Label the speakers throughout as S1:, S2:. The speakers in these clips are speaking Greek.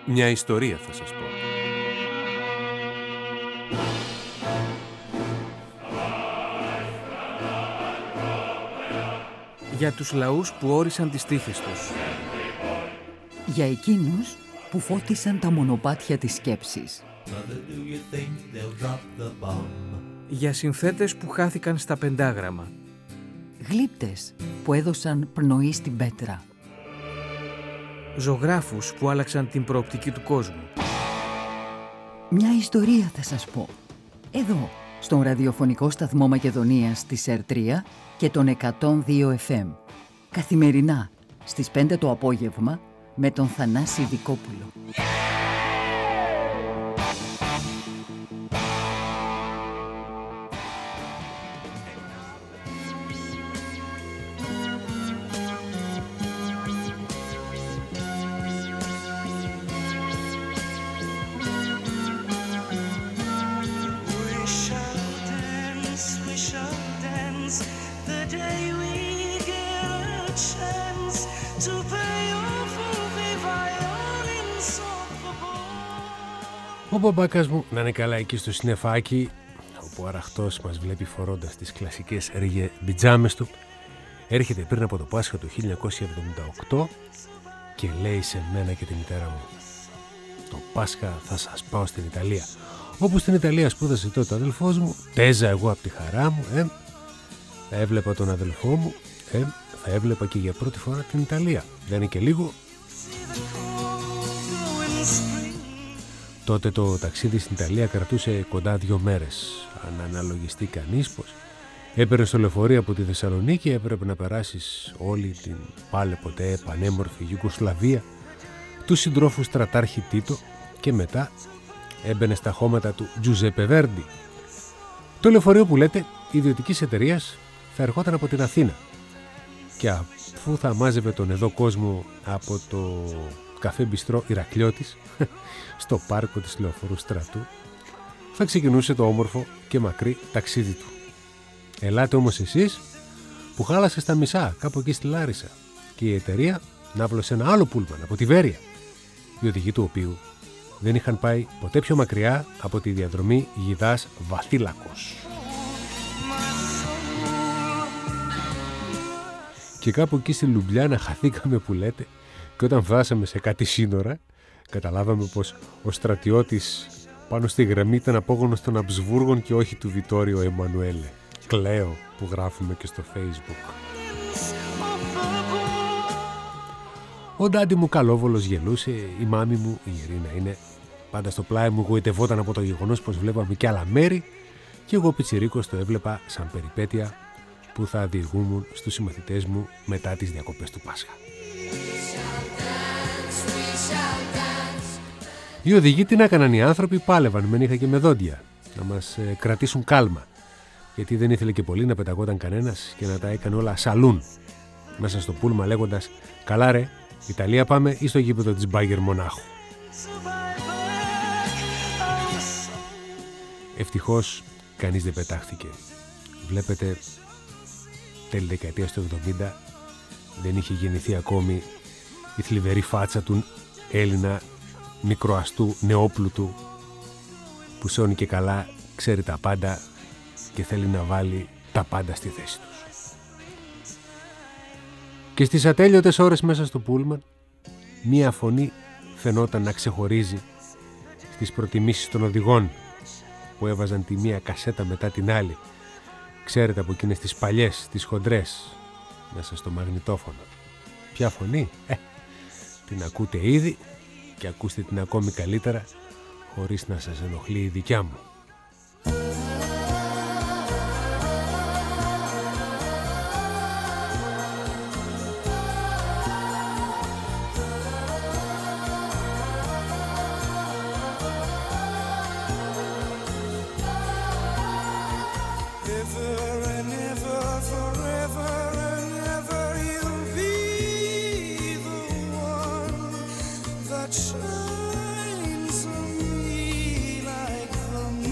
S1: Μια ιστορία θα σας πω. Για τους λαούς που όρισαν τις τύχες τους.
S2: Για εκείνους που φώτισαν τα μονοπάτια της σκέψης.
S1: Για συνθέτες που χάθηκαν στα πεντάγραμμα.
S2: Γλύπτες που έδωσαν πνοή στην πέτρα.
S1: Ζωγράφους που άλλαξαν την προοπτική του κόσμου.
S2: Μια ιστορία θα σας πω. Εδώ, στον ραδιοφωνικό σταθμό Μακεδονίας της ΕΡΤΡΙΑ και τον 102 FM. Καθημερινά, στις 5 το απόγευμα, με τον Θανάση Δικόπουλο.
S3: Ο μπαμπάκας μου να είναι καλά εκεί στο συννεφάκι, όπου ο αραχτός μας βλέπει φορώντας τις κλασικές ρίγε μπιτζάμες του, έρχεται πριν από το Πάσχα του 1978 και λέει σε μένα και τη μητέρα μου: το Πάσχα θα σας πάω στην Ιταλία. Όπου στην Ιταλία σπούδασε τότε ο αδελφός μου, τέζα εγώ από τη χαρά μου, θα έβλεπα τον αδελφό μου, θα έβλεπα και για πρώτη φορά την Ιταλία. Δεν είναι και λίγο. Τότε το ταξίδι στην Ιταλία κρατούσε κοντά 2 μέρες. Αν αναλογιστεί κανείς πως έπαιρνες το λεωφορείο από τη Θεσσαλονίκη, έπρεπε να περάσεις όλη την πάλε ποτέ πανέμορφη Ιουγκοσλαβία του συντρόφου στρατάρχη Τίτο και μετά έμπαινε στα χώματα του Τζουζέπε Βέρντι. Το λεωφορείο που λέτε ιδιωτικής εταιρείας θα ερχόταν από την Αθήνα και αφού θα μάζευε τον εδώ κόσμο από το καφέ μπιστρό Ηρακλιώτης στο πάρκο της Λεωφορού Στρατού, θα ξεκινούσε το όμορφο και μακρύ ταξίδι του. Ελάτε όμως εσείς που χάλασε στα μισά κάπου εκεί στη Λάρισα και η εταιρεία ναύλωσε ένα άλλο πούλμαν από τη Βέρεια, οι οδηγοί του οποίου δεν είχαν πάει ποτέ πιο μακριά από τη διαδρομή Γιδάς Βαθύλακος. Και κάπου εκεί στη Λουμπλιάνα χαθήκαμε που λέτε, και όταν φτάσαμε σε κάτι σύνορα καταλάβαμε πως ο στρατιώτης πάνω στη γραμμή ήταν απόγονος των Αμπσβούργων και όχι του Βιτόριο Εμμανουέλε. Κλαίω που γράφουμε και στο Facebook. Ο ντάντι μου καλόβολος γελούσε, η μάμη μου, η Ειρήνα είναι, πάντα στο πλάι μου γοητευόταν από το γεγονός πως βλέπαμε και άλλα μέρη και εγώ πιτσιρίκος το έβλεπα σαν περιπέτεια που θα διηγούμουν στους συμμαθητές μου μετά τις διακοπές του Πάσχα. Οι οδηγοί τι να έκαναν οι άνθρωποι, πάλευαν με νύχα και με δόντια να μας κρατήσουν κάλμα, γιατί δεν ήθελε και πολύ να πεταγόταν κανένας και να τα έκανε όλα σαλούν μέσα στο πούλμα λέγοντας «Καλά ρε, Ιταλία πάμε ή στο γήπεδο της Μπάγερ Μονάχου». Ευτυχώς κανείς δεν πετάχθηκε. Βλέπετε, τέλη δεκαετίας του 70 δεν είχε γεννηθεί ακόμη η θλιβερή φάτσα του Έλληνα μικροαστού νεόπλουτου που σώνει και καλά, ξέρει τα πάντα και θέλει να βάλει τα πάντα στη θέση τους. Και στις ατέλειωτες ώρες μέσα στο πούλμαν μία φωνή φαινόταν να ξεχωρίζει στις προτιμήσεις των οδηγών που έβαζαν τη μία κασέτα μετά την άλλη. Ξέρετε, από εκείνες τις παλιές, τις χοντρές μέσα στο μαγνητόφωνο. Ποια φωνή? Την ακούτε ήδη και ακούστε την ακόμη καλύτερα χωρίς να σας ενοχλεί η δικιά μου.
S4: Shines on me like the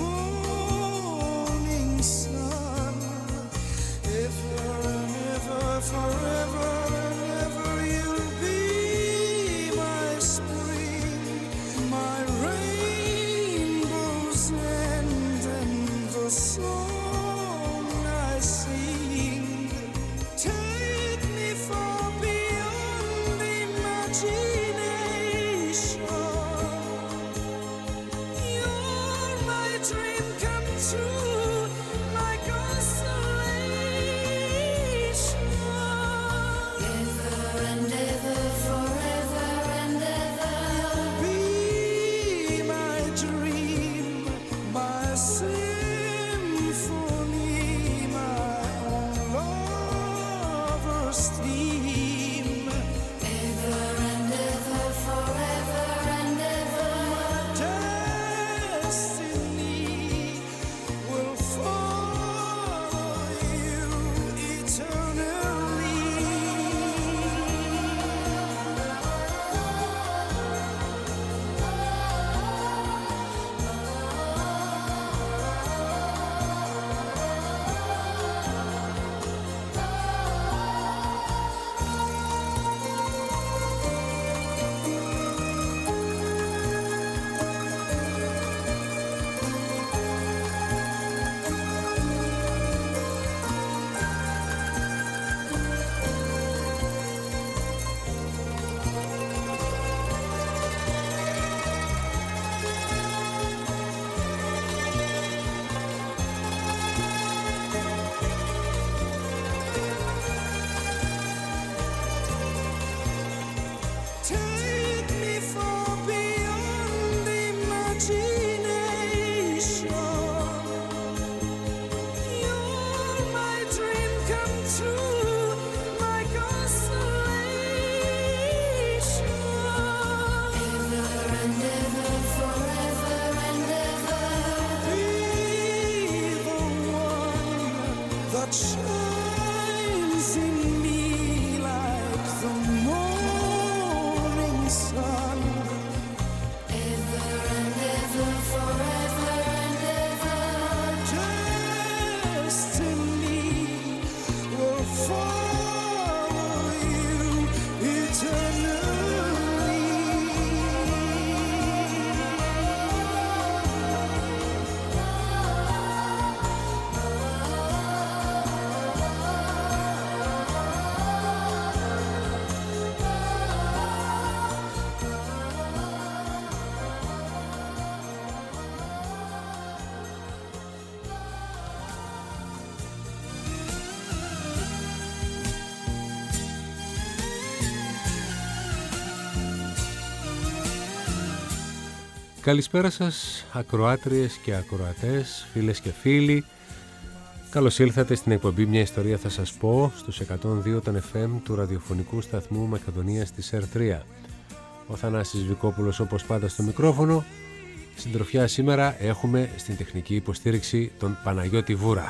S3: Καλησπέρα σας ακροάτριες και ακροατές, φίλες και φίλοι. Καλώς ήλθατε στην εκπομπή «Μια ιστορία θα σας πω» στους 102 των FM του ραδιοφωνικού σταθμού Μακεδονίας της ΕΡΤ3. Ο Θανάσης Βικόπουλος όπως πάντα στο μικρόφωνο. Συντροφιά σήμερα έχουμε στην τεχνική υποστήριξη τον Παναγιώτη Βούρα.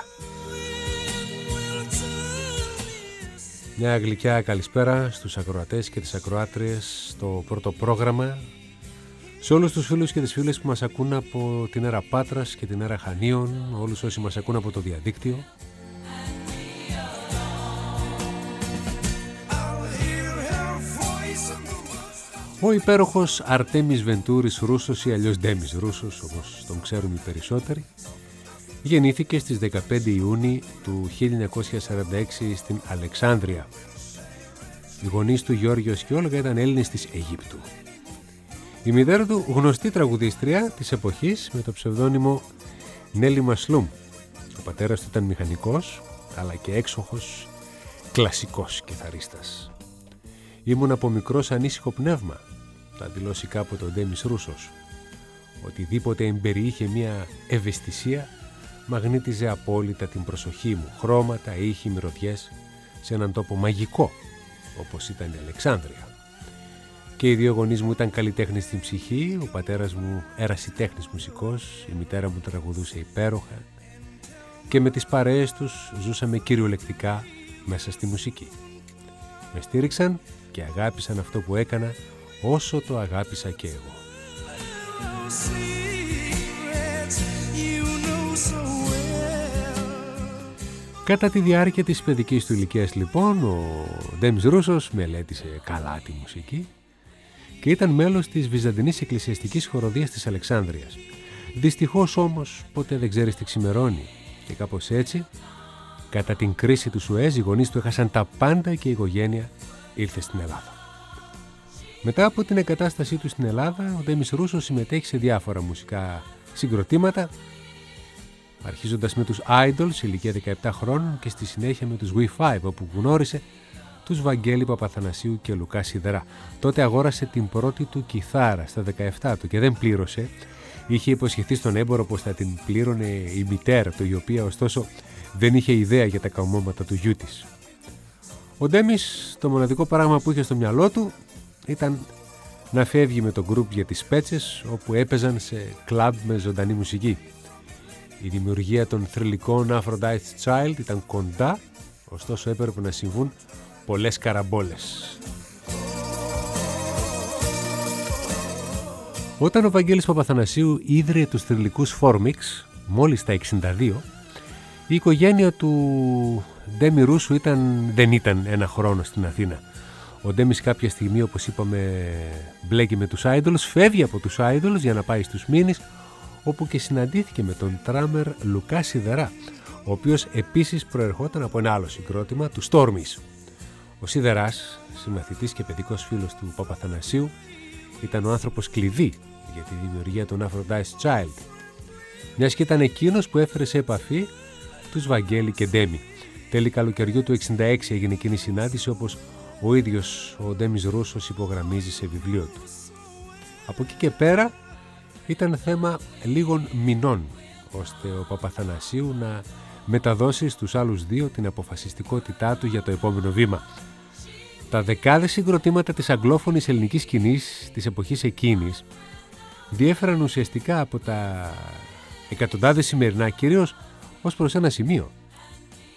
S3: Μια γλυκιά καλησπέρα στους ακροατές και τις ακροάτριες στο πρώτο πρόγραμμα. Σε όλους τους φίλους και τις φίλες που μας ακούν από την Έρα Πάτρας και την Έρα Χανίων, όλους όσοι μας ακούν από το διαδίκτυο. Ο υπέροχος Αρτέμις Βεντούρης Ρούσος ή αλλιώς Ντέμις Ρούσος, όπως τον ξέρουν οι περισσότεροι, γεννήθηκε στις 15 Ιούνιου του 1946 στην Αλεξάνδρεια. Οι γονείς του, Γιώργος και Όλγα, ήταν Έλληνες της Αιγύπτου. Η μητέρα του, γνωστή τραγουδίστρια της εποχής με το ψευδόνυμο Νέλη Μασλούμ. Ο πατέρας του ήταν μηχανικός, αλλά και έξοχος κλασικός κιθαρίστας. «Ήμουν από μικρός ανήσυχο πνεύμα», θα δηλώσει κάποτε ο Ντέμις Ρούσος. «Οτιδήποτε εμπεριείχε μια ευαισθησία μαγνήτιζε απόλυτα την προσοχή μου. Χρώματα, ήχοι, μυρωδιές σε έναν τόπο μαγικό, όπως ήταν η Αλεξάνδρεια. Και οι δύο γονείς μου ήταν καλλιτέχνες στην ψυχή, ο πατέρας μου ερασιτέχνης μουσικός, η μητέρα μου τραγουδούσε υπέροχα και με τις παρέες τους ζούσαμε κυριολεκτικά μέσα στη μουσική. Με στήριξαν και αγάπησαν αυτό που έκανα όσο το αγάπησα και εγώ». Κατά τη διάρκεια της παιδικής του ηλικίας λοιπόν, ο Ντέμις Ρούσος μελέτησε καλά τη μουσική και ήταν μέλος της Βυζαντινής Εκκλησιαστικής Χοροδίας της Αλεξάνδρειας. Δυστυχώς όμως ποτέ δεν ξέρεις τι ξημερώνει και κάπως έτσι, κατά την κρίση του Σουέζ, οι γονείς του έχασαν τα πάντα και η οικογένεια ήρθε στην Ελλάδα. Μετά από την εγκατάστασή του στην Ελλάδα, ο Ντέμις Ρούσος συμμετέχει σε διάφορα μουσικά συγκροτήματα, αρχίζοντας με τους Idols σε ηλικία 17 χρόνων και στη συνέχεια με τους We5, όπου γνώρισε τους Βαγγέλη Παπαθανασίου και Λουκά Σιδερά. Τότε αγόρασε την πρώτη του κιθάρα στα 17 του και δεν πλήρωσε. Είχε υποσχεθεί στον έμπορο πως θα την πλήρωνε η μητέρα του, η οποία ωστόσο δεν είχε ιδέα για τα καμώματα του γιού της. Ο Ντέμις, το μοναδικό πράγμα που είχε στο μυαλό του ήταν να φεύγει με το γκρουπ για τις Πέτσες, όπου έπαιζαν σε κλαμπ με ζωντανή μουσική. Η δημιουργία των θρυλικών Aphrodite's Child ήταν κοντά, ωστόσο έπρεπε να συμβούν πολλές καραμπόλες. Όταν ο Βαγγέλης Παπαθανασίου ίδρυε τους θρυλικούς Formix, μόλις τα 62, η οικογένεια του Ντέμι Ρούσου δεν ήταν ένα χρόνο στην Αθήνα. Ο Ντέμις κάποια στιγμή, όπως είπαμε, μπλέκει με τους Idols, φεύγει από τους Idols για να πάει στους Μήνεις, όπου και συναντήθηκε με τον τράμερ Λουκά Σιδερά, ο οποίος επίσης προερχόταν από ένα άλλο συγκρότημα, του Stormies. Ο Σιδεράς, συμμαθητής και παιδικός φίλος του Παπαθανασίου, ήταν ο άνθρωπος κλειδί για τη δημιουργία των Aphrodite's Child, μιας και ήταν εκείνος που έφερε σε επαφή τους Βαγγέλη και Ντέμι. Τέλη καλοκαιριού του 1966 έγινε εκείνη η συνάντηση, όπως ο ίδιος ο Ντέμις Ρούσος υπογραμμίζει σε βιβλίο του. Από εκεί και πέρα ήταν θέμα λίγων μηνών, ώστε ο Παπαθανασίου να μεταδώσει στους άλλους δύο την αποφασιστικότητά του για το επόμενο βήμα. Τα δεκάδες συγκροτήματα της αγγλόφωνης ελληνικής σκηνής της εποχής εκείνης διέφεραν ουσιαστικά από τα εκατοντάδες σημερινά, κυρίως ως προς ένα σημείο.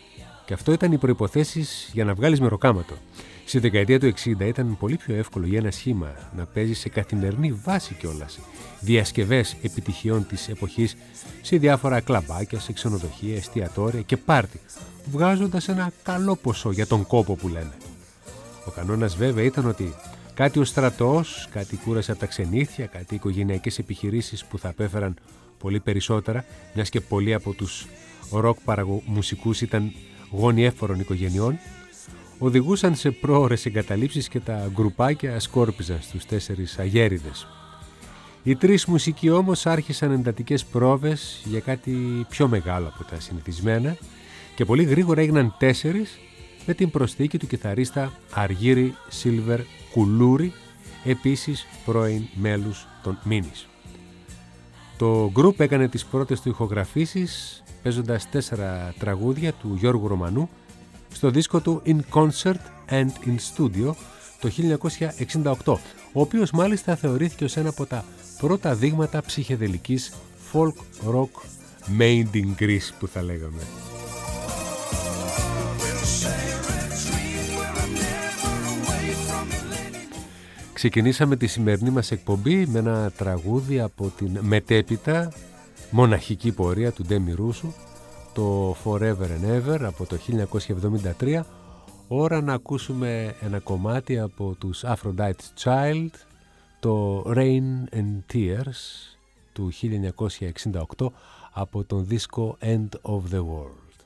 S3: Και αυτό ήταν οι προϋποθέσεις για να βγάλεις μεροκάματο. Στη δεκαετία του 60 ήταν πολύ πιο εύκολο για ένα σχήμα να παίζει σε καθημερινή βάση κιόλας διασκευές επιτυχιών της εποχής σε διάφορα κλαμπάκια, σε ξενοδοχεία, εστιατόρια και πάρτι, βγάζοντας ένα καλό ποσό για τον κόπο που λένε. Ο κανόνας βέβαια ήταν ότι κάτι ο στρατός, κάτι κούραση από τα ξενύχια, κάτι οικογενειακές επιχειρήσεις που θα απέφεραν πολύ περισσότερα, μιας και πολλοί από τους ροκ μουσικούς ήταν γόνοι έφορων οικογενειών, οδηγούσαν σε πρόωρες εγκαταλείψεις και τα γκρουπάκια σκόρπιζαν στους 4 αγέριδες. Οι 3 μουσικοί όμως άρχισαν εντατικές πρόβες για κάτι πιο μεγάλο από τα συνηθισμένα και πολύ γρήγορα έγιναν 4 με την προσθήκη του κιθαρίστα Αργύρη Σίλβερ Κουλούρη, επίσης πρώην μέλους των Μίνις. Το γκρουπ έκανε τις πρώτες του ηχογραφήσεις παίζοντας 4 τραγούδια του Γιώργου Ρωμανού στο δίσκο του In Concert and in Studio το 1968, ο οποίος μάλιστα θεωρήθηκε ως ένα από τα πρώτα δείγματα ψυχεδελικής folk rock made in Greece που θα λέγαμε. Ξεκινήσαμε τη σημερινή μας εκπομπή με ένα τραγούδι από την μετέπειτα μοναχική πορεία του Ντέμι Ρούσου, το Forever and Ever από το 1973. Ώρα να ακούσουμε ένα κομμάτι από τους Aphrodite's Child, το Rain and Tears του 1968 από τον δίσκο End of the World.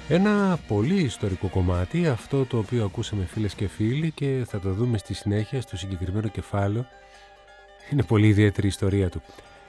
S3: Ένα πολύ ιστορικό κομμάτι, αυτό το οποίο ακούσαμε φίλες και φίλοι και θα το δούμε στη συνέχεια στο συγκεκριμένο κεφάλαιο. Είναι πολύ ιδιαίτερη η ιστορία του.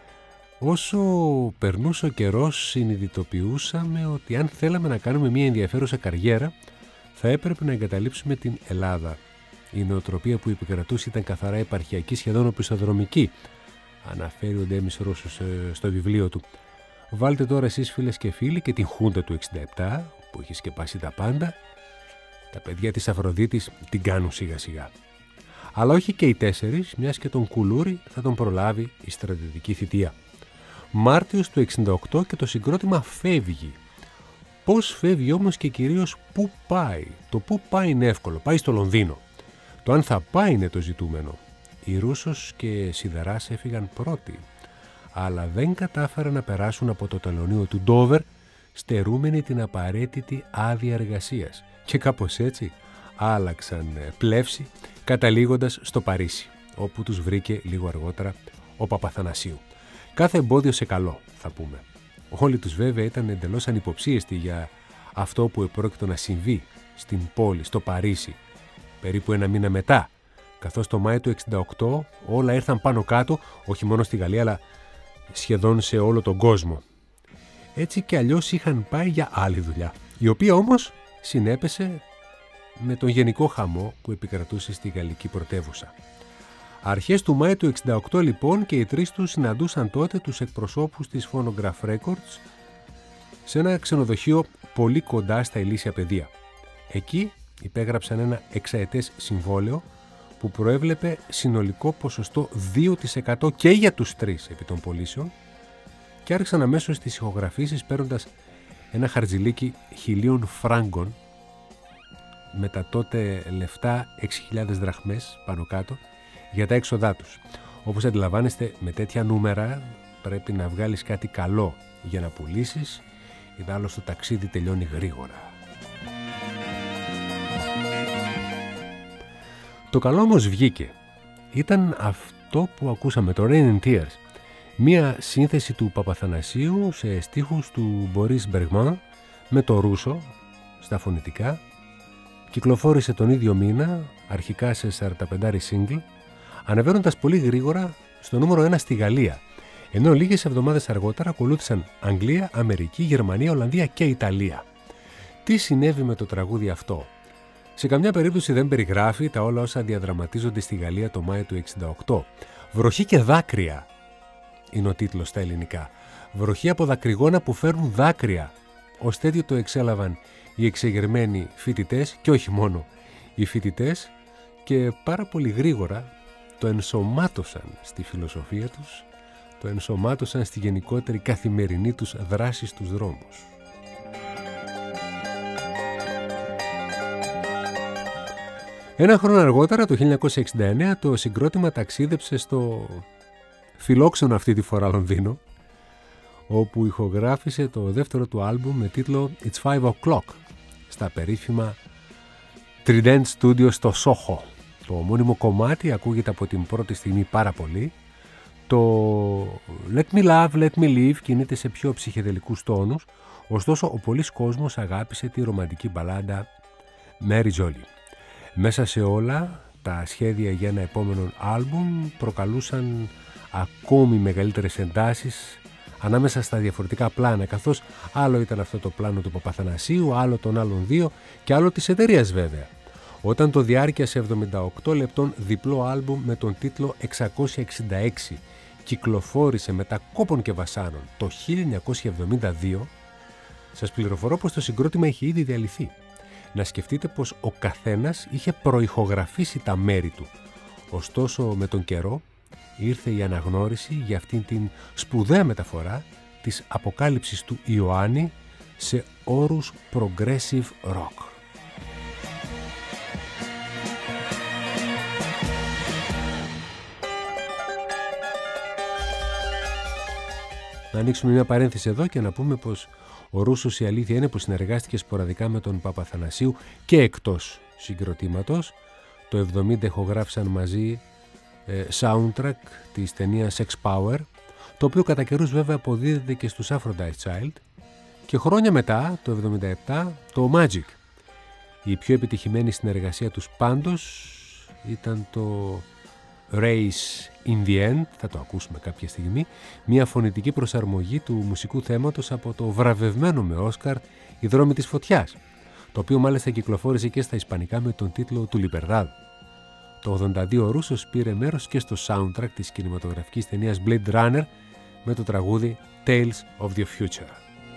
S3: Όσο περνούσε ο καιρός συνειδητοποιούσαμε ότι αν θέλαμε να κάνουμε μια ενδιαφέρουσα καριέρα θα έπρεπε να εγκαταλείψουμε την Ελλάδα. Η νοοτροπία που επικρατούσε ήταν καθαρά επαρχιακή, σχεδόν οπισθοδρομική, αναφέρει ο Ντέμις Ρούσος στο βιβλίο του. Βάλτε τώρα εσείς φίλες και φίλοι και την Χούντα του 67 που έχει σκεπάσει τα πάντα. Τα παιδιά της Αφροδίτης την κάνουν σιγά σιγά. Αλλά όχι και οι 4, μιας και τον Κουλούρη θα τον προλάβει η στρατιωτική θητεία. Μάρτιος του 68 και το συγκρότημα φεύγει. Πώς φεύγει όμως και κυρίως πού πάει? Το πού πάει είναι εύκολο, πάει στο Λονδίνο. Το αν θα πάει είναι το ζητούμενο. Οι Ρούσος και Σιδεράς έφυγαν πρώτοι, αλλά δεν κατάφεραν να περάσουν από το τελωνείο του Ντόβερ, στερούμενοι την απαραίτητη άδεια εργασίας. Και κάπως έτσι άλλαξαν πλεύση, καταλήγοντας στο Παρίσι, όπου τους βρήκε λίγο αργότερα ο Παπαθανασίου. Κάθε εμπόδιο σε καλό, θα πούμε. Όλοι τους βέβαια ήταν εντελώς ανυποψίαστοι για αυτό που επρόκειτο να συμβεί στην πόλη, στο Παρίσι, περίπου ένα μήνα μετά, καθώς το Μάιο του 68 όλα ήρθαν πάνω κάτω, όχι μόνο στη Γαλλία, αλλά σχεδόν σε όλο τον κόσμο. Έτσι κι αλλιώς είχαν πάει για άλλη δουλειά, η οποία όμως συνέπεσε με τον γενικό χαμό που επικρατούσε στη γαλλική πρωτεύουσα. Αρχές του Μάη του 68 λοιπόν και οι τρεις τους συναντούσαν τότε τους εκπροσώπους της Phonograph Records σε ένα ξενοδοχείο πολύ κοντά στα Ηλίσια Πεδία. Εκεί υπέγραψαν ένα 6ετές συμβόλαιο που προέβλεπε συνολικό ποσοστό 2% και για τους τρεις επί των πωλήσεων και άρχισαν αμέσως τις ηχογραφήσεις παίρνοντας ένα χαρτζηλίκι 1.000 φράγκων με τα τότε λεφτά 6.000 δραχμές πάνω κάτω για τα έξοδά τους. Όπως αντιλαμβάνεστε, με τέτοια νούμερα πρέπει να βγάλεις κάτι καλό για να πουλήσεις, ιδάλλως το ταξίδι τελειώνει γρήγορα. Το καλό όμως βγήκε. Ήταν αυτό που ακούσαμε, το Rain and Tears, μία σύνθεση του Παπαθανασίου σε στίχους του Μπορίς Μπεργμάν με το Ρούσο στα φωνητικά. Κυκλοφόρησε τον ίδιο μήνα, αρχικά σε 45 single, ανεβαίνοντας πολύ γρήγορα στο νούμερο 1 στη Γαλλία, ενώ λίγες εβδομάδες αργότερα ακολούθησαν Αγγλία, Αμερική, Γερμανία, Ολλανδία και Ιταλία. Τι συνέβη με το τραγούδι αυτό? Σε καμιά περίπτωση δεν περιγράφει τα όλα όσα διαδραματίζονται στη Γαλλία το Μάιο του 68. Βροχή και δάκρυα είναι ο τίτλος στα ελληνικά. Βροχή από δακρυγόνα που φέρνουν δάκρυα. Ως τέτοιο το εξέλαβαν οι εξεγερμένοι φοιτητές και όχι μόνο οι φοιτητές και πάρα πολύ γρήγορα το ενσωμάτωσαν στη φιλοσοφία τους, το ενσωμάτωσαν στη γενικότερη καθημερινή τους δράση στους δρόμους. Ένα χρόνο αργότερα, το 1969, το συγκρότημα ταξίδεψε στο φιλόξενο αυτή τη φορά Λονδίνο, όπου ηχογράφησε το δεύτερο του άλμπουμ με τίτλο It's 5 O'Clock στα περίφημα Trident Studio στο Σόχο. Το ομώνυμο κομμάτι ακούγεται από την πρώτη στιγμή πάρα πολύ. Το Let Me Love, Let Me Live κινείται σε πιο ψυχεδελικούς τόνους, ωστόσο ο πολύς κόσμος αγάπησε τη ρομαντική μπαλάντα Mary Jolly. Μέσα σε όλα τα σχέδια για ένα επόμενο άλμπουμ προκαλούσαν ακόμη μεγαλύτερες εντάσεις ανάμεσα στα διαφορετικά πλάνα, καθώς άλλο ήταν αυτό το πλάνο του Παπαθανασίου, άλλο των άλλων δύο και άλλο της εταιρείας βέβαια. Όταν το διάρκειασε 78 λεπτών διπλό άλμπουμ με τον τίτλο 666 κυκλοφόρησε μετά κόπων και βασάνων το 1972, σας πληροφορώ πως το συγκρότημα είχε ήδη διαλυθεί. Να σκεφτείτε πως ο καθένας είχε προηχογραφήσει τα μέρη του. Ωστόσο με τον καιρό ήρθε η αναγνώριση για αυτήν την σπουδαία μεταφορά της αποκάλυψης του Ιωάννη σε όρους progressive rock. Να ανοίξουμε μια παρένθεση εδώ και να πούμε πως ο Ρούσος, η αλήθεια είναι, που συνεργάστηκε σποραδικά με τον Παπαθανασίου και εκτός συγκροτήματος. Το 70 ηχογράφησαν μαζί soundtrack της ταινίας Sex Power, το οποίο κατά καιρούς βέβαια αποδίδεται και στους Aphrodite Child, Και χρόνια μετά, το 1977, το Magic. Η πιο επιτυχημένη συνεργασία τους πάντως ήταν το Race in the End, θα το ακούσουμε κάποια στιγμή, μια φωνητική προσαρμογή του μουσικού θέματος από το βραβευμένο με Όσκαρ «Οι δρόμοι της φωτιάς», το οποίο μάλιστα κυκλοφόρησε και στα ισπανικά με τον τίτλο του Λιμπερδάδ. Το 82 ο Ρούσος πήρε μέρος και στο soundtrack της κινηματογραφικής ταινίας Blade Runner με το τραγούδι Tales of the Future.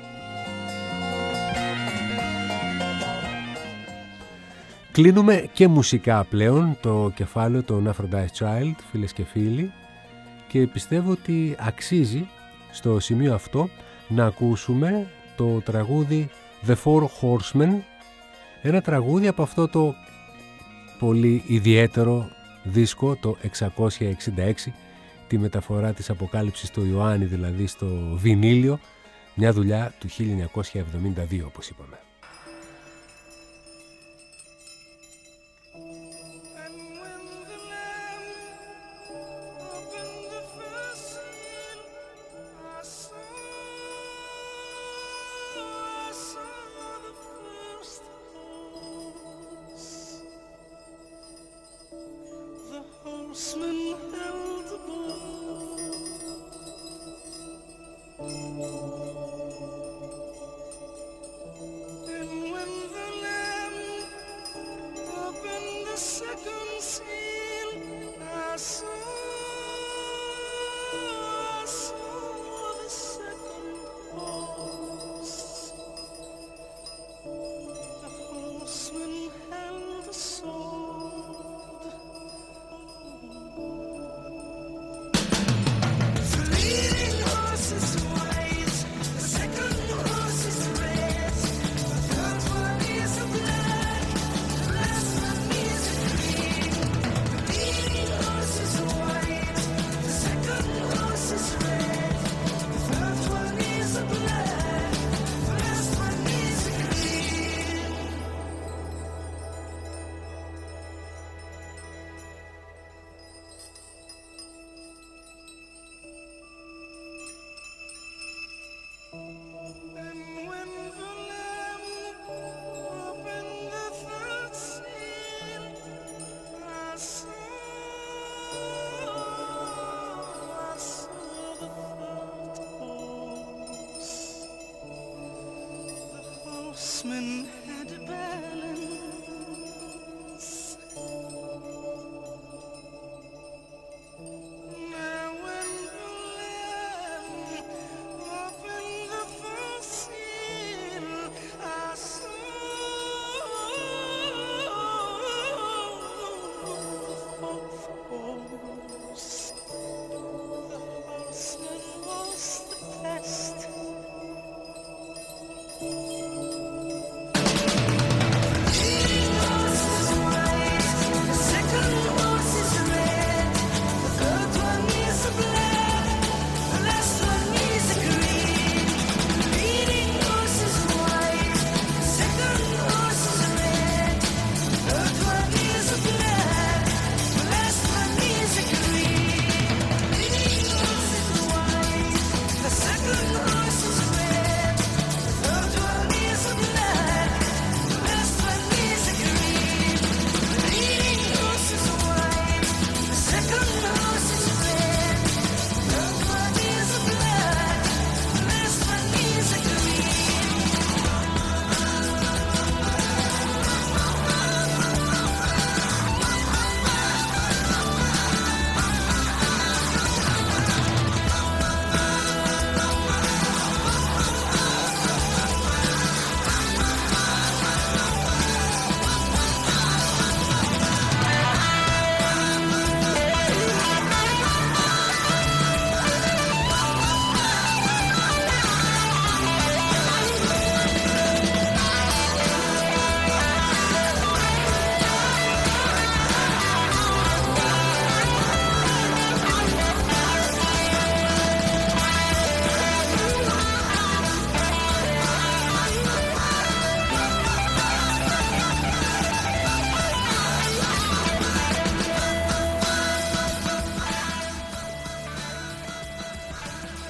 S3: Κλείνουμε και μουσικά πλέον το κεφάλαιο των Aphrodite Child, φίλες και φίλοι, και πιστεύω ότι αξίζει στο σημείο αυτό να ακούσουμε το τραγούδι The Four Horsemen, ένα τραγούδι από αυτό το πολύ ιδιαίτερο δίσκο, το 666, τη μεταφορά της Αποκάλυψης του Ιωάννη, δηλαδή στο βινίλιο, μια δουλειά του 1972 όπως είπαμε.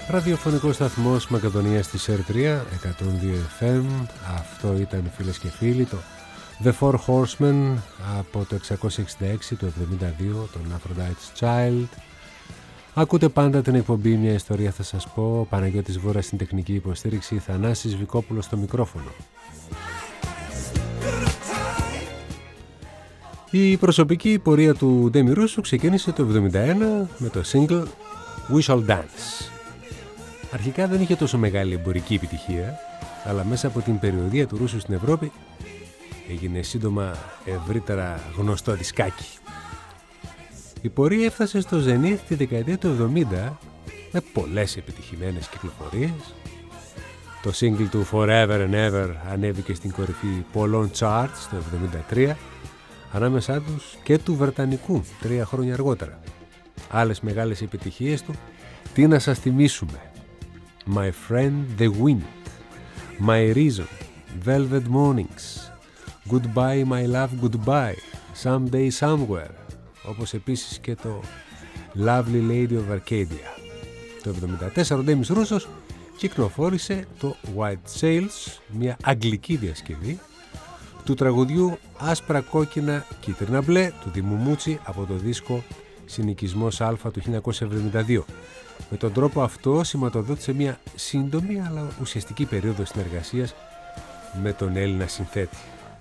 S3: Ραδιοφωνικός σταθμός Μακεδονίας της ΕΡΤΡΙΑ, 102 FM. Αυτό ήταν, φίλες και φίλοι, το The Four Horsemen από το 666, το 72, τον Aphrodite's Child. Ακούτε πάντα την εκπομπή «Μια ιστορία θα σας πω». Παναγιώτης Βόρας στην τεχνική υποστήριξη, Θανάσης Βικόπουλος στο μικρόφωνο. Η προσωπική πορεία του Ντέμι Ρούσου ξεκίνησε το 1971 με το single We Shall Dance. Αρχικά δεν είχε τόσο μεγάλη εμπορική επιτυχία, αλλά μέσα από την περιοδεία του Ρούσου στην Ευρώπη έγινε σύντομα ευρύτερα γνωστό δισκάκι. Η πορεία έφτασε στο ζενίθ τη δεκαετία του 70 με πολλές επιτυχημένες κυκλοφορίες. Το single του Forever and Ever ανέβηκε στην κορυφή πολλών charts το 73, ανάμεσά τους και του βρετανικού 3 χρόνια αργότερα. Άλλες μεγάλες επιτυχίες του, τι να σας θυμίσουμε: My Friend the Wind, My Reason, Velvet Mornings, Goodbye My Love Goodbye, Someday Somewhere, όπως επίσης και το Lovely Lady of Arcadia. Το 1974 ο Ντέμις Ρούσος κυκλοφόρησε το White Sails, μια αγγλική διασκευή του τραγουδιού Άσπρα Κόκκινα Κίτρινα Μπλε του Δήμου Μούτσι από το δίσκο Συνοικισμός Α του 1972. Με τον τρόπο αυτό σηματοδότησε μια σύντομη αλλά ουσιαστική περίοδο συνεργασίας με τον Έλληνα συνθέτη.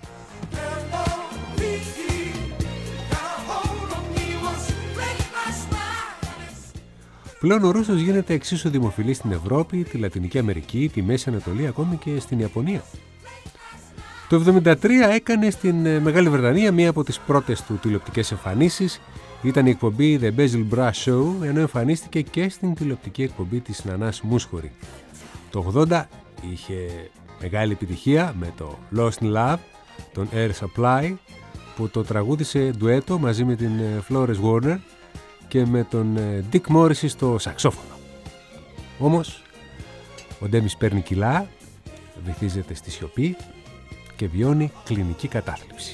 S3: Πλέον ο Ρούσος γίνεται εξίσου δημοφιλής στην Ευρώπη, τη Λατινική Αμερική, τη Μέση Ανατολή, ακόμη και στην Ιαπωνία. Το 1973 έκανε στην Μεγάλη Βρετανία μία από τις πρώτες του τηλεοπτικές εμφανίσεις. Ήταν η εκπομπή The Basil Brush Show, ενώ εμφανίστηκε και στην τηλεοπτική εκπομπή της Νανάς Μούσχορη. Το 80 είχε μεγάλη επιτυχία με το Lost in Love, τον Air Supply, που το τραγούδισε ντουέτο μαζί με την Flores Warner και με τον Dick Morrissey στο σαξόφωνο. Όμως, ο Ντέμις παίρνει κιλά, βυθίζεται στη σιωπή και βιώνει κλινική κατάθλιψη.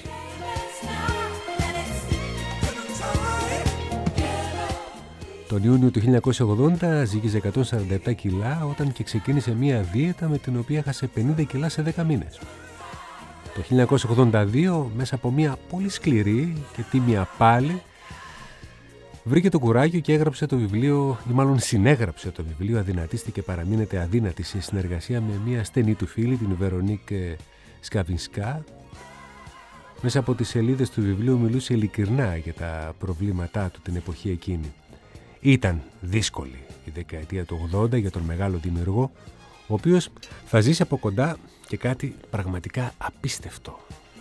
S3: Τον Ιούνιο του 1980 ζύγιζε 147 κιλά όταν και ξεκίνησε μία δίαιτα με την οποία έχασε 50 κιλά σε 10 μήνες. Το 1982, μέσα από μία πολύ σκληρή και τίμια πάλι, βρήκε το κουράγιο και έγραψε το βιβλίο, ή μάλλον συνέγραψε το βιβλίο «Αδυνατήστε και παραμείνετε αδύνατοι», σε συνεργασία με μία στενή του φίλη, την Βερονίκ Σκαβινσκά. Μέσα από τις σελίδες του βιβλίου μιλούσε ειλικρινά για τα προβλήματά του την εποχή εκείνη. Ήταν δύσκολη η δεκαετία του 80 για τον μεγάλο δημιουργό, ο οποίος θα ζήσει από κοντά και κάτι πραγματικά απίστευτο.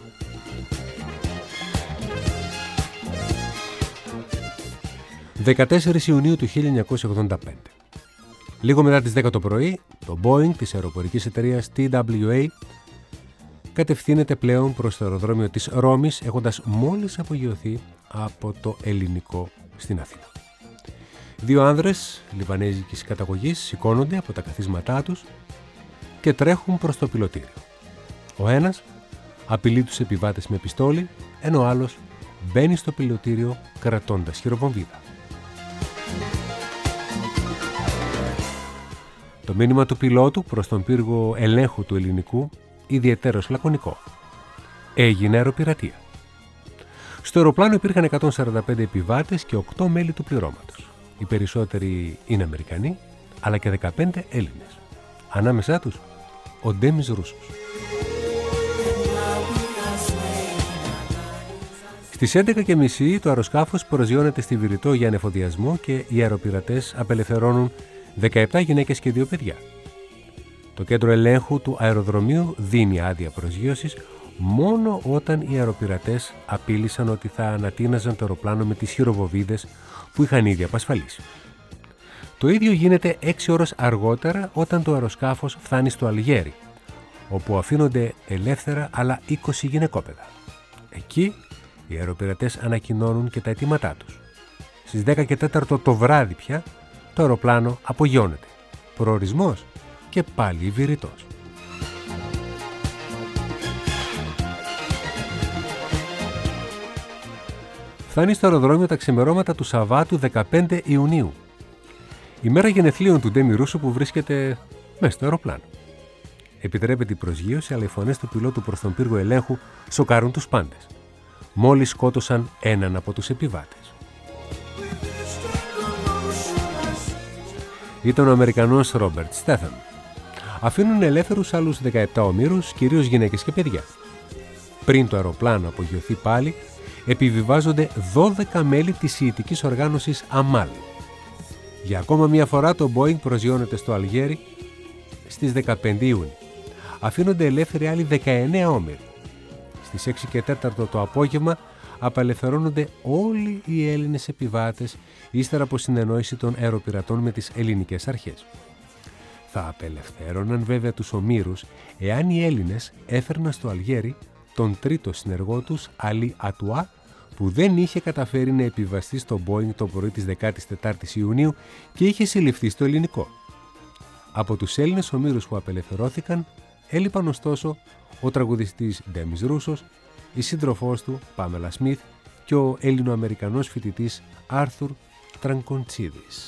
S3: «14 Ιουνίου του 1985. Λίγο μετά τις 10 το πρωί, το Boeing της αεροπορικής εταιρείας TWA κατευθύνεται πλέον προς το αεροδρόμιο της Ρώμης, έχοντας μόλις απογειωθεί από το ελληνικό στην Αθήνα. 2 άνδρες λιβανέζικης καταγωγής σηκώνονται από τα καθίσματά τους και τρέχουν προς το πιλωτήριο. Ο ένας απειλεί τους επιβάτες με πιστόλι, ενώ ο άλλος μπαίνει στο πιλωτήριο κρατώντας χειροβομβίδα. Το μήνυμα του πιλότου προς τον πύργο ελέγχου του ελληνικού ιδιαιτέρως λακωνικό. Έγινε αεροπειρατεία. Στο αεροπλάνο υπήρχαν 145 επιβάτες και 8 μέλη του πληρώματος. Οι περισσότεροι είναι Αμερικανοί, αλλά και 15 Έλληνες. Ανάμεσά τους, ο Ντέμις Ρούσος. Στις 11:30 το αεροσκάφος προσγειώνεται στη Βηρητό για ανεφοδιασμό και οι αεροπειρατές απελευθερώνουν 17 γυναίκες και 2 παιδιά. Το κέντρο ελέγχου του αεροδρομίου δίνει άδεια προσγείωσης μόνο όταν οι αεροπειρατές απείλησαν ότι θα ανατείναζαν το αεροπλάνο με τις χειροβοβίδες που είχαν ήδη απασφαλίσει. Το ίδιο γίνεται 6 ώρες αργότερα όταν το αεροσκάφος φτάνει στο Αλγέρι, όπου αφήνονται ελεύθερα άλλα 20 γυναικόπαιδα. Εκεί οι αεροπειρατές ανακοινώνουν και τα αιτήματά τους. Στις 10 και 4 το βράδυ πια το αεροπλάνο απογειώνεται. Προορισμός και πάλι Βηρητός. Φτάνει στο αεροδρόμιο τα ξημερώματα του Σαββάτου 15 Ιουνίου. Η μέρα γενεθλίων του Ντέμι Ρούσο που βρίσκεται μέσα στο αεροπλάνο. Επιτρέπεται η προσγείωση, αλλά οι φωνές του πιλότου προς τον πύργο ελέγχου σοκάρουν τους πάντες. Μόλις σκότωσαν έναν από τους επιβάτες. Ήταν ο Αμερικανός Ρόμπερτ Στέθεμ. Αφήνουν ελεύθερους άλλους 17 ομήρους, κυρίως γυναίκες και παιδιά. Πριν το αεροπλάνο απογειωθεί πάλι, επιβιβάζονται 12 μέλη της ιητικής οργάνωσης Αμάλ. Για ακόμα μία φορά το Boeing προσγειώνεται στο Αλγέρι στις 15 Ιούνιου. Αφήνονται ελεύθεροι άλλοι 19 όμηροι. Στις 6 και 4 το απόγευμα απελευθερώνονται όλοι οι Έλληνες επιβάτες ύστερα από συνεννόηση των αεροπειρατών με τις ελληνικές αρχές. Θα απελευθέρωναν βέβαια τους ομήρους εάν οι Έλληνες έφερναν στο Αλγέρι τον τρίτο συνεργό τους, Αλή Ατουά, που δεν είχε καταφέρει να επιβαστεί στο Boeing το πρωί της 14ης Ιουνίου και είχε συλληφθεί στο ελληνικό. Από τους Έλληνες ομήρους που απελευθερώθηκαν, έλειπαν ωστόσο ο τραγουδιστής Ντέμις Ρούσος, η σύντροφός του Πάμελα Σμιθ και ο Έλληνο-Αμερικανός φοιτητής Άρθουρ Τρανκοντσίδης.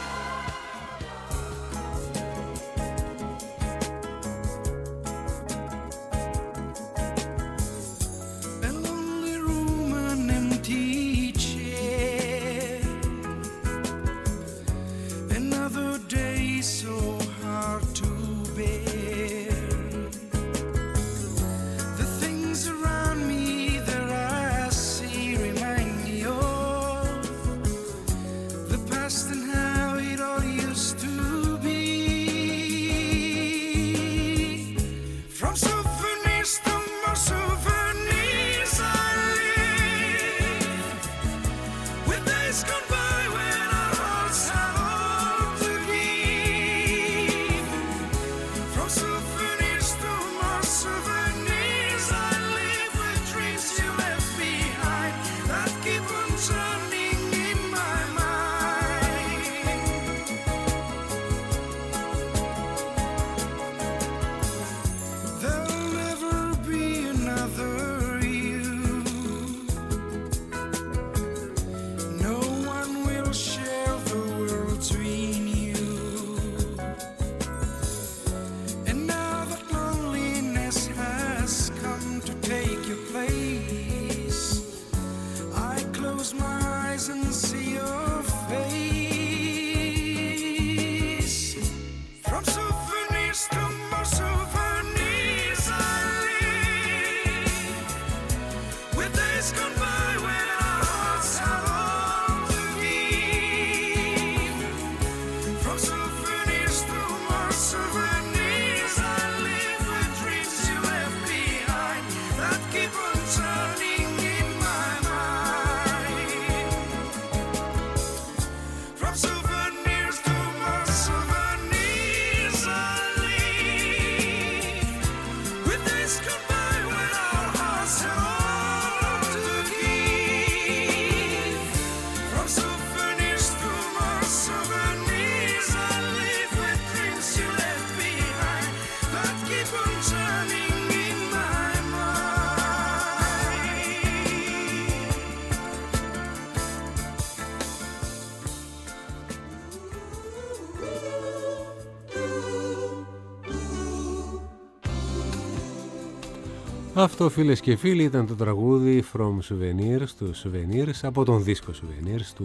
S3: Αυτό, φίλες και φίλοι, ήταν το τραγούδι From Souvenirs to Souvenirs από τον δίσκο Souvenirs του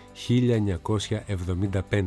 S3: 1975.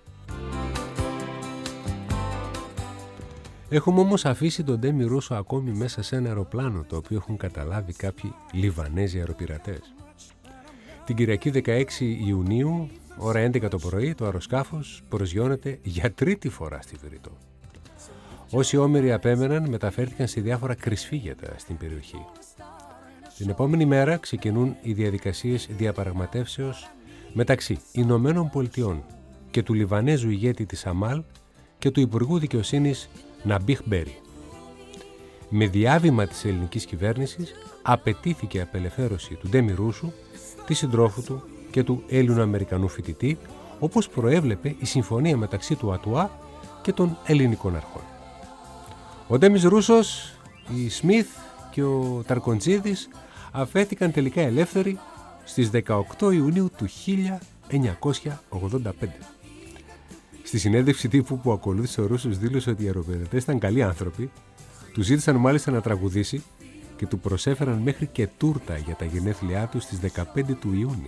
S3: Έχουμε όμως αφήσει τον Ντέμι Ρούσο ακόμη μέσα σε ένα αεροπλάνο, το οποίο έχουν καταλάβει κάποιοι Λιβανέζοι αεροπειρατές. Την Κυριακή 16 Ιουνίου, ώρα 11 το πρωί, το αεροσκάφος προσγειώνεται για τρίτη φορά στη Βηρητό. Όσοι όμηροι απέμεναν μεταφέρθηκαν σε διάφορα κρυσφύγετα στην περιοχή. Την επόμενη μέρα ξεκινούν οι διαδικασίες διαπραγματεύσεως μεταξύ Ηνωμένων Πολιτειών και του Λιβανέζου ηγέτη της Αμάλ και του Υπουργού Δικαιοσύνης Ναμπίχ Μπέρι. Με διάβημα της ελληνικής κυβέρνησης απαιτήθηκε απελευθέρωση του Ντέμι Ρούσου, της συντρόφου του και του Έλληνο-Αμερικανού φοιτητή, όπως προέβλεπε η συμφωνία μεταξύ του Ατουά και των ελληνικών αρχών. Ο Ντέμις Ρούσος, η Σμιθ και ο Τρανκοντσίδης αφέθηκαν τελικά ελεύθεροι στις 18 Ιουνίου του 1985. Στη συνέντευξη τύπου που ακολούθησε, ο Ρούσος δήλωσε ότι οι αεροπειρατές ήταν καλοί άνθρωποι, του ζήτησαν μάλιστα να τραγουδήσει και του προσέφεραν μέχρι και τούρτα για τα γενέθλιά του στις 15 του Ιούνιου.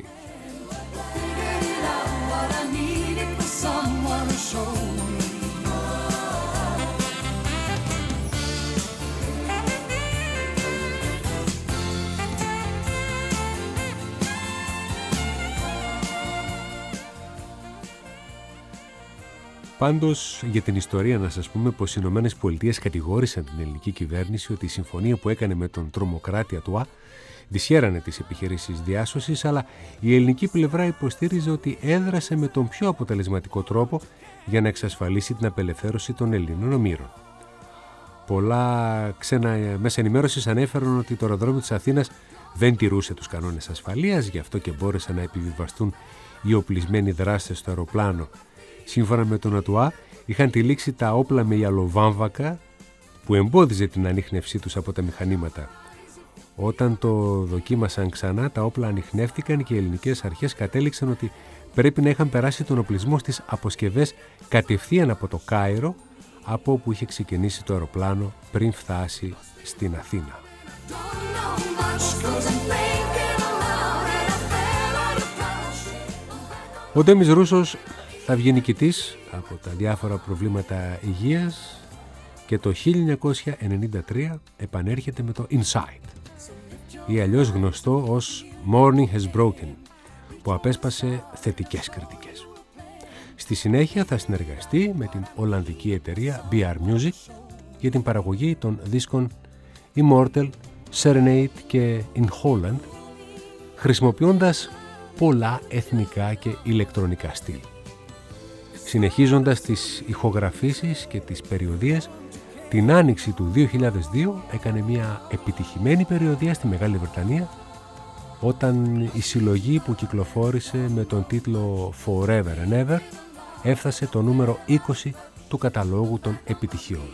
S3: Πάντως, για την ιστορία να σας πούμε πως οι Ηνωμένες Πολιτείες κατηγόρησαν την ελληνική κυβέρνηση ότι η συμφωνία που έκανε με τον τρομοκράτη Ατουά δυσχέρανε τις επιχειρήσεις διάσωσης, αλλά η ελληνική πλευρά υποστήριζε ότι έδρασε με τον πιο αποτελεσματικό τρόπο για να εξασφαλίσει την απελευθέρωση των Ελλήνων ομήρων. Πολλά ξένα μέσα ενημέρωσης ανέφεραν ότι το αεροδρόμιο της Αθήνας δεν τηρούσε τους κανόνες ασφαλείας, γι' αυτό και μπόρεσαν να επιβιβαστούν οι οπλισμένοι δράστες στο αεροπλάνο. Σύμφωνα με τον Ατουά, είχαν τυλίξει τα όπλα με ιαλοβάμβακα που εμπόδιζε την ανίχνευσή τους από τα μηχανήματα. Όταν το δοκίμασαν ξανά, τα όπλα ανιχνεύτηκαν και οι ελληνικές αρχές κατέληξαν ότι πρέπει να είχαν περάσει τον οπλισμό στις αποσκευές κατευθείαν από το Κάιρο, από όπου είχε ξεκινήσει το αεροπλάνο πριν φτάσει στην Αθήνα. Ο Ντέμις Ρούσος θα βγει νικητής από τα διάφορα προβλήματα υγείας και το 1993 επανέρχεται με το Inside, ή αλλιώς γνωστό ως Morning Has Broken, που απέσπασε θετικές κριτικές. Στη συνέχεια θα συνεργαστεί με την ολλανδική εταιρεία BR Music για την παραγωγή των δίσκων Immortal, Serenade και In Holland, χρησιμοποιώντας πολλά εθνικά και ηλεκτρονικά στυλ. Συνεχίζοντας τις ηχογραφήσεις και τις περιοδίες, την άνοιξη του 2002 έκανε μια επιτυχημένη περιοδία στη Μεγάλη Βρετανία, όταν η συλλογή που κυκλοφόρησε με τον τίτλο Forever and Ever έφτασε το νούμερο 20 του καταλόγου των επιτυχιών.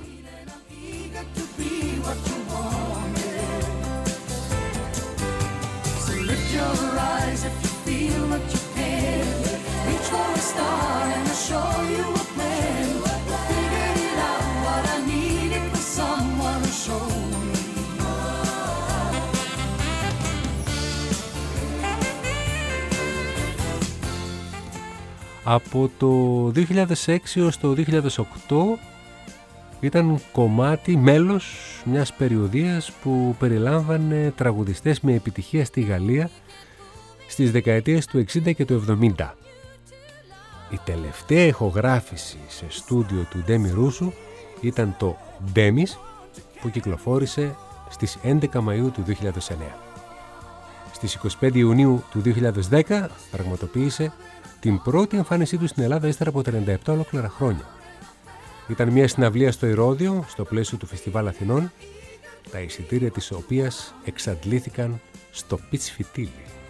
S3: Από το 2006 έως το 2008 ήταν μέλος μιας περιοδίας που περιλάμβανε τραγουδιστές με επιτυχία στη Γαλλία στις δεκαετίες του 60 και του 70. Η τελευταία ηχογράφηση σε στούντιο του Ντέμι Ρούσου ήταν το Ντέμις, που κυκλοφόρησε στις 11 Μαΐου του 2009. Στις 25 Ιουνίου του 2010 πραγματοποίησε την πρώτη εμφάνισή του στην Ελλάδα ύστερα από 37 ολόκληρα χρόνια. Ήταν μια συναυλία στο Ηρώδειο, στο πλαίσιο του Φεστιβάλ Αθηνών, τα εισιτήρια της οποίας εξαντλήθηκαν στο Πιτς Φιτίλι.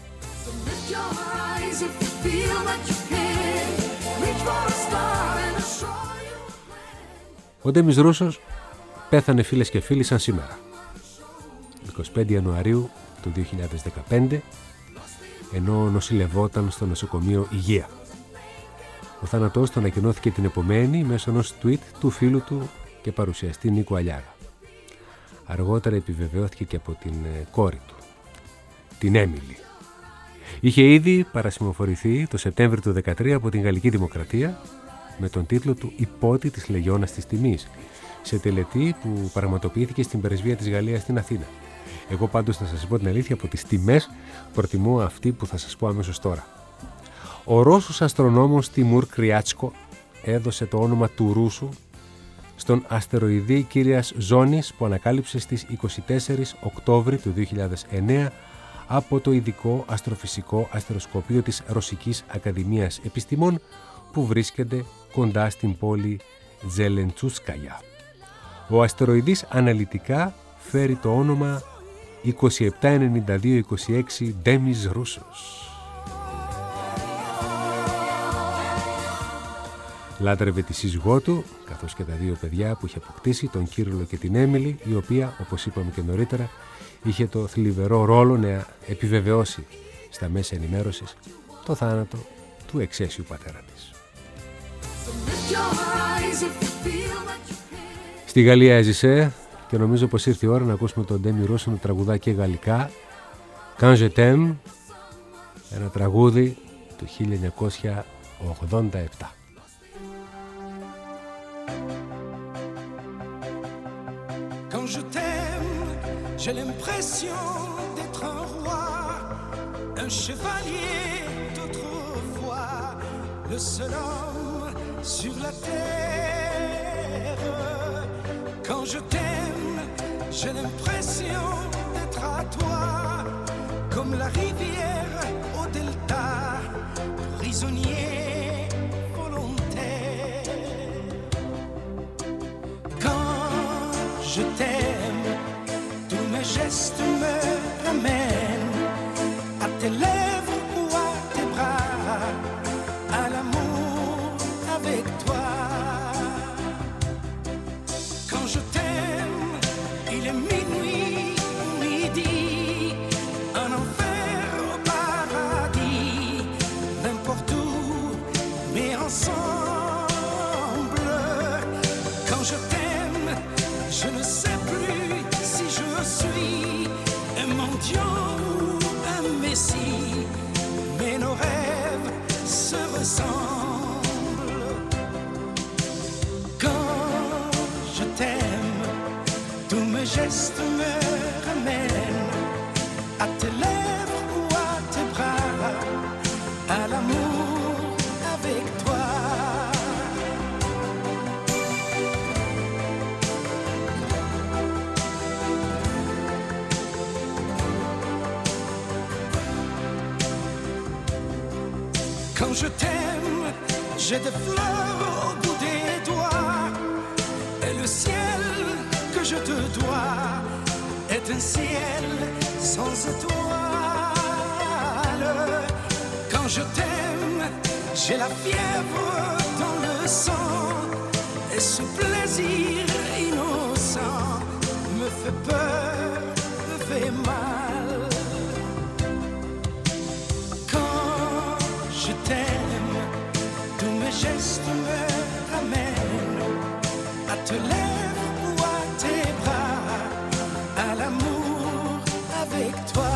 S3: Ο Ντέμις Ρούσος πέθανε, φίλες και φίλοι, σαν σήμερα, 25 Ιανουαρίου του 2015, ενώ νοσηλευόταν στο νοσοκομείο Υγεία. Ο θάνατός του ανακοινώθηκε την επομένη μέσω ενός tweet του φίλου του και παρουσιαστή Νίκου Αλιάρα. Αργότερα επιβεβαιώθηκε και από την κόρη του, την Έμιλι. Είχε ήδη παρασημοφορηθεί το Σεπτέμβριο του 2013 από την Γαλλική Δημοκρατία με τον τίτλο του «Υπότη της Λεγιώνας της Τιμής», σε τελετή που πραγματοποιήθηκε στην Πρεσβεία της Γαλλίας στην Αθήνα. Εγώ πάντως θα σας πω την αλήθεια, από τις τιμές προτιμώ αυτή που θα σας πω αμέσως τώρα. Ο Ρώσος αστρονόμος Τιμούρ Κριάτσκο έδωσε το όνομα του Ρούσου στον αστεροειδή Κύριας Ζώνης που ανακάλυψε στις 24 Οκτώβρη του 2009 από το ειδικό αστροφυσικό αστεροσκοπείο της Ρωσικής Ακαδημίας Επιστημών που βρίσκεται κοντά στην πόλη Τζελεντσούσκαγια. Ο αστεροειδής αναλυτικά φέρει το όνομα 279226 Ντέμις Ρούσος. Λάτρευε τη σύζυγό του, καθώς και τα δύο παιδιά που είχε αποκτήσει, τον Κύριλλο και την Έμιλι, η οποία, όπως είπαμε και νωρίτερα, είχε το θλιβερό ρόλο να επιβεβαιώσει στα μέσα ενημέρωσης το θάνατο του εξαίσιου πατέρα της. Στη Γαλλία έζησε και νομίζω πως ήρθε η ώρα να ακούσουμε τον Ντέμι Ρούσο να τραγουδά και γαλλικά. Quand je t'aime, ένα τραγούδι του 1987.
S4: Quand je t'aime, j'ai l'impression d'être un roi, un chevalier d'autrefois, le seul homme sur la terre. Quand je t'aime, j'ai l'impression d'être à toi, comme la rivière au delta, prisonnier volontaire. Quand je t'aime, tous mes gestes me ramènent à tes lèvres ou à tes bras, à l'amour avec toi. Quand je t'aime, il est minuit ou midi, un enfer au paradis, n'importe où, mais ensemble. Quand je t'aime, je ne sais plus si je suis un mendiant ou un messie, mais nos rêves se ressemblent. Quand je t'aime, tous mes gestes me ramènent à tes lèvres ou à tes bras, à l'amour avec toi. Quand je t'aime, j'ai des fleurs au bout des doigts, et le ciel que je te dois est un ciel sans étoiles. Quand je t'aime, j'ai la fièvre dans le sang, et ce plaisir innocent me fait peur, me fait mal. Quand je t'aime, tous mes gestes me ramènent à tes lèvres ou à tes bras, à l'amour avec toi.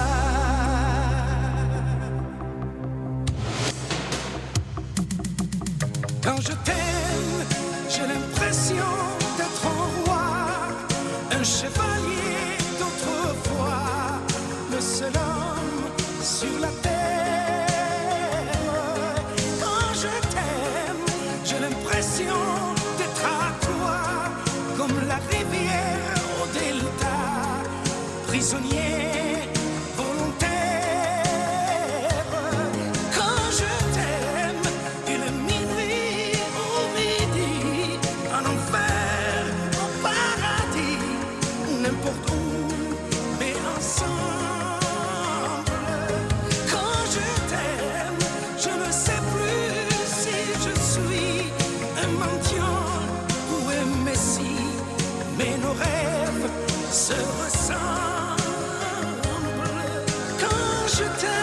S4: Quand je t'aime, j'ai l'impression d'être un roi, un chevalier d'autrefois, le seul homme sur la terre. Quand je t'aime, j'ai l'impression d'être à toi, comme la rivière au delta, prisonnier volontaire. Quand je t'aime, il est minuit ou midi, un enfer au paradis, n'importe où, mais ensemble. Quand je t'aime, je ne sais plus si je suis un mendiant ou un messie, mais nos rêves se ressemblent. Quand je t'aime,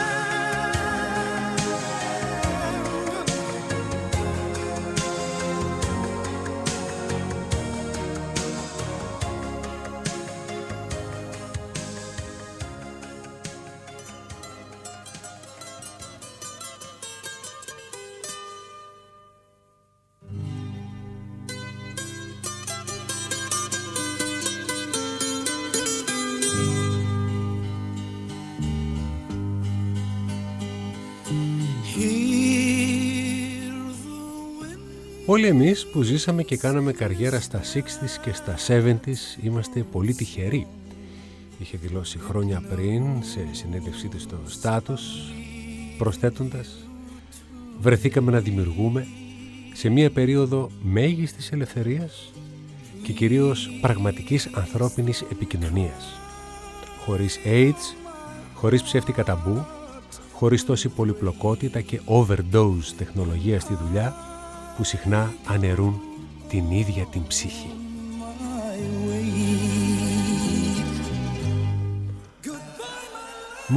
S3: Όλοι εμείς που ζήσαμε και κάναμε καριέρα στα 60s και στα 70s είμαστε πολύ τυχεροί. Είχε δηλώσει χρόνια πριν σε συνέντευξή της στο Status, προσθέτοντας «Βρεθήκαμε να δημιουργούμε σε μια περίοδο μέγιστης ελευθερίας και κυρίως πραγματικής ανθρώπινης επικοινωνίας. Χωρίς AIDS, χωρίς ψεύτικα ταμπού, χωρίς τόση πολυπλοκότητα και overdose τεχνολογία στη δουλειά που συχνά αναιρούν την ίδια την ψυχή».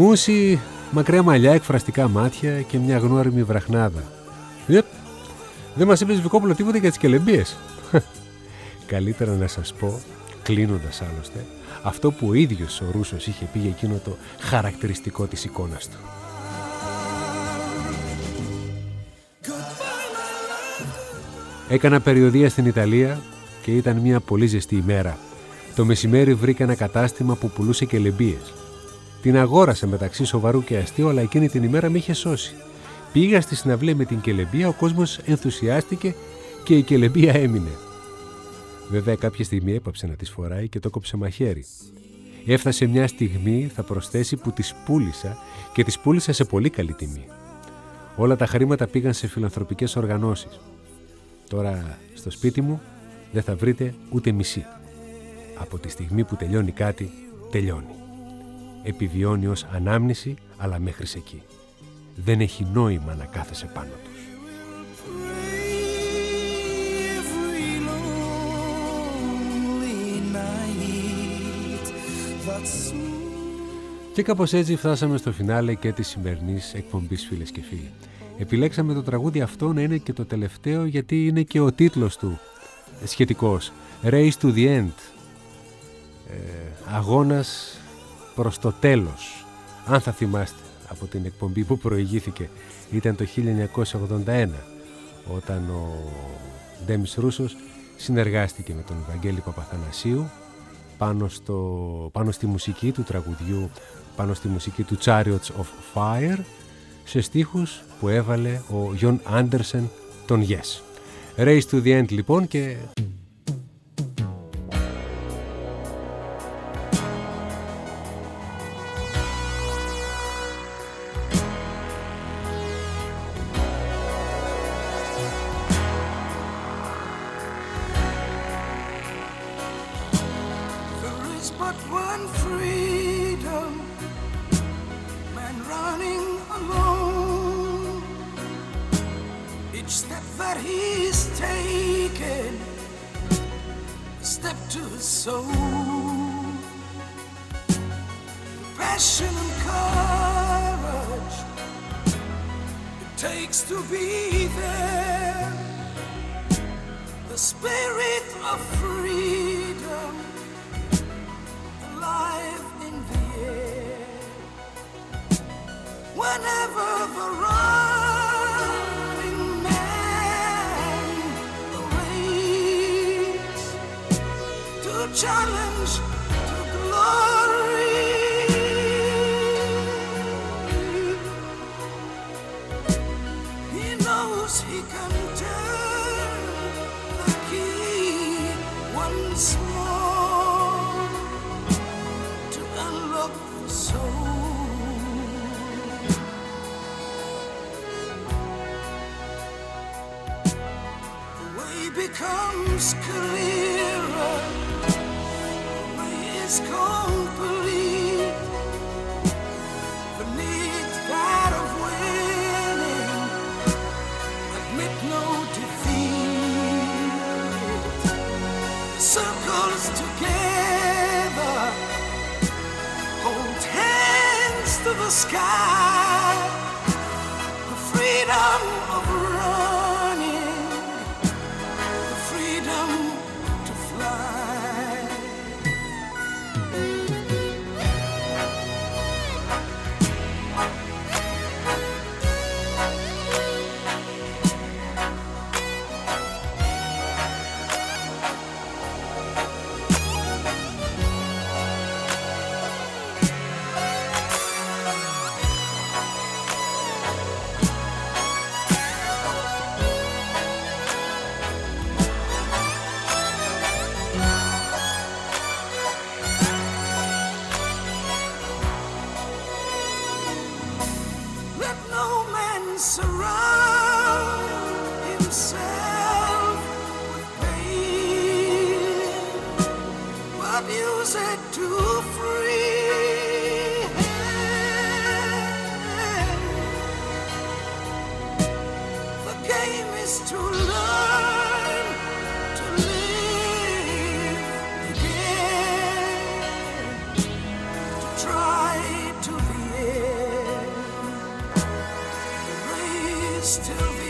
S3: Μούση, μακριά μαλλιά, εκφραστικά μάτια και μια γνώριμη βραχνάδα. Δεν μας είπε Βικόπουλο τίποτα για τις κελεμπίες. Καλύτερα να σας πω, κλείνοντας άλλωστε, αυτό που ο ίδιος ο Ρούσος είχε πει για εκείνο το χαρακτηριστικό της εικόνας του. Έκανα περιοδεία στην Ιταλία και ήταν μια πολύ ζεστή ημέρα. Το μεσημέρι βρήκα ένα κατάστημα που πουλούσε κελεμπίες. Την αγόρασα μεταξύ σοβαρού και αστείου, αλλά εκείνη την ημέρα με είχε σώσει. Πήγα στη συναυλία με την κελεμπία, ο κόσμος ενθουσιάστηκε και η κελεμπία έμεινε. Βέβαια κάποια στιγμή έπαψε να τις φοράει και το κόψε μαχαίρι. Έφτασε μια στιγμή, θα προσθέσει, που τις πούλησα και τις πούλησα σε πολύ καλή τιμή. Όλα τα χρήματα πήγαν σε φιλανθρωπικές οργανώσεις. Τώρα στο σπίτι μου δεν θα βρείτε ούτε μισή. Από τη στιγμή που τελειώνει κάτι, τελειώνει. Επιβιώνει ως ανάμνηση, αλλά μέχρι εκεί. Δεν έχει νόημα να κάθεσαι πάνω τους. Και κάπως έτσι φτάσαμε στο φινάλε και της σημερινής εκπομπής, φίλες και φίλοι. Επιλέξαμε το τραγούδι αυτό να είναι και το τελευταίο, γιατί είναι και ο τίτλος του σχετικός. Race to the end. Αγώνας προς το τέλος. Αν θα θυμάστε από την εκπομπή που προηγήθηκε, ήταν το 1981, όταν ο Ντέμις Ρούσος συνεργάστηκε με τον Βαγγέλη Παπαθανασίου πάνω στη μουσική του τραγουδιού, πάνω στη μουσική του Chariots of Fire, σε στίχους που έβαλε ο Γιον Άντερσεν των Yes. Race to the end λοιπόν, και
S4: till